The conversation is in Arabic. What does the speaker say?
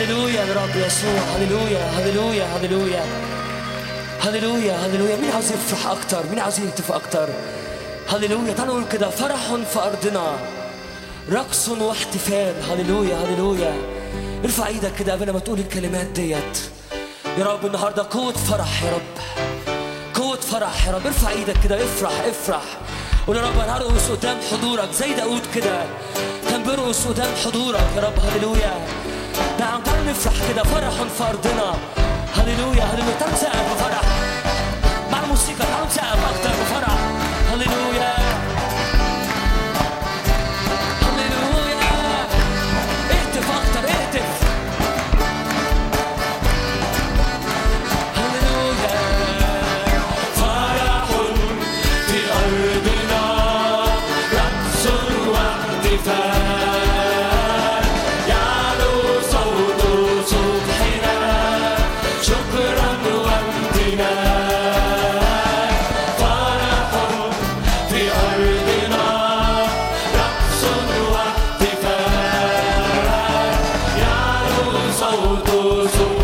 هللويا لرب يسوع. هللويا هللويا هللويا هللويا هللويا. مين عاوز يفرح اكتر؟ مين عاوز يهتف اكتر؟ هللويا. تعالوا نقول كده: فرح في ارضنا، رقص واحتفال. هللويا هللويا. ارفع ايدك كده قبل ما تقول الكلمات ديت. يا رب النهارده قوة فرح، يا رب قوة فرح يا رب. ارفع ايدك كده، افرح افرح. قول يا رب: انا هرقص قدام حضورك زي داود كده كان بيرقص قدام حضورك يا رب. هللويا. تعالوا نفرح كده: فرح في ارضنا. هللويا هللويا. تعالوا نسقف بفرح مع الموسيقى، تعالوا نسقف اكتر بفرح. هللويا هللويا. اهتف اكتر، اهتف. هللويا. فرح في أرضنا، رقص واحتفال، يعلو صوت صبحنا شكرا وامتنان. فرح في أرضنا، رقص واحتفال، يعلو صوت صبحنا